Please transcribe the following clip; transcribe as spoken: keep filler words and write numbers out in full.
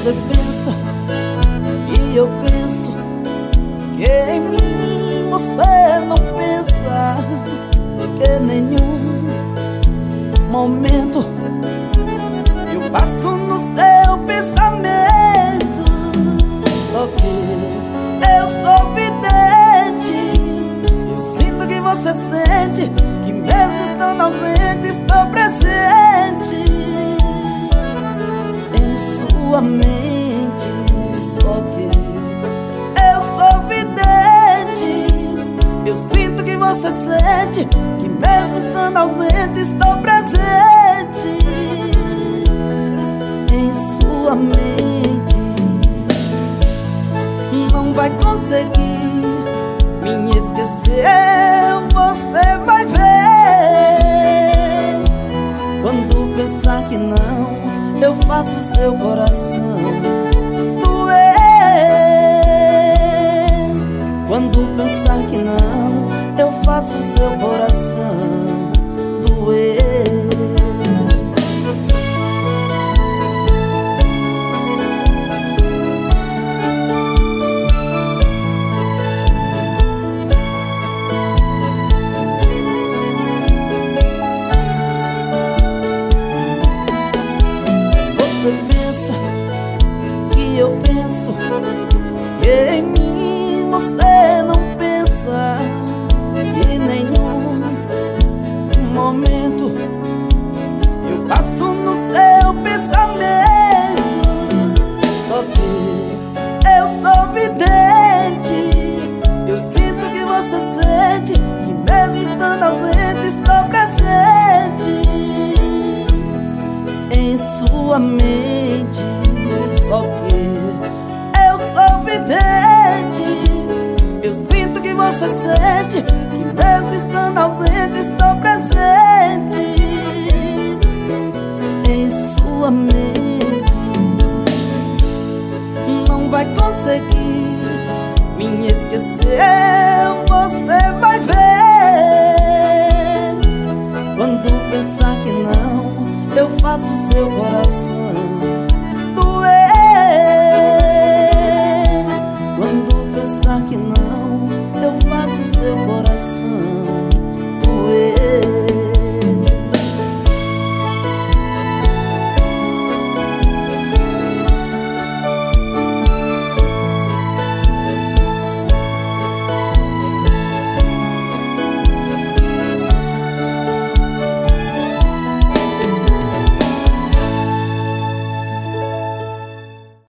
Você pensa que eu penso que em mim você não pensa, que nenhum momento eu passo no seu pensamento. Só que eu sou vidente, eu sinto que você sente, que mesmo estando ausente estou presente em sua mente. Só que eu sou vidente, eu sinto que você sente, que mesmo estando ausente estou presente em sua mente. Não vai conseguir me esquecer, você vai ver. Quando pensar que não, eu faço seu coração doer. Quando pensar que não, eu faço seu coração doer. Você pensa que eu penso que em mim você não pensa, que nenhum momento eu passo no seu pensamento. Só que eu sou vidente, eu sinto que você sente, que mesmo estando ausente estou presente em sua mente. Só que eu sou vidente, eu sinto que você sente, que mesmo estando ausente estou presente em sua mente. Não vai conseguir me esquecer, você vai ver. Quando pensar que não, eu faço seu coração